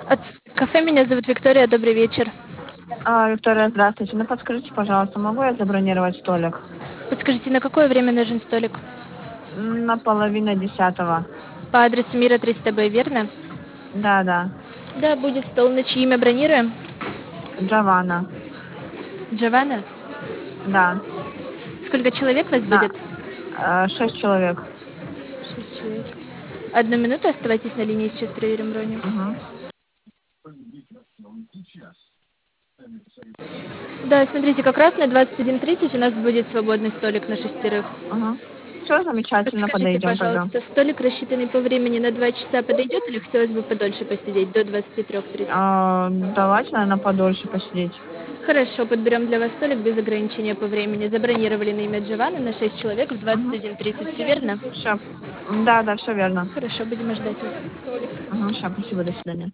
От кафе, меня зовут Виктория, добрый вечер. Виктория, здравствуйте. Ну, подскажите, пожалуйста, могу я забронировать столик? Подскажите, на какое время нужен столик? На половину 10. По адресу Мира 300Б, верно? Да, да. Да, будет стол. На чьи имя бронируем? Джованна. Джованна? Да. Сколько человек вас На будет? 6 человек. 6 человек. Одну минуту, оставайтесь на линии, сейчас проверим броню. Угу. Да, смотрите, как раз на 21:30 у нас будет свободный столик на 6. Угу. Все замечательно, Подскажите, подойдем тогда. пожалуйста, столик, рассчитанный по времени на 2 часа, подойдет или хотелось бы подольше посидеть, до 23:30? Давайте, наверное, подольше посидеть. Хорошо, подберем для вас столик без ограничения по времени. Забронировали на имя Джованны на 6 человек в Угу. 21:30, все верно? Все. Да, да, все верно. Хорошо, будем ждать вас. Угу. Все, спасибо, до свидания.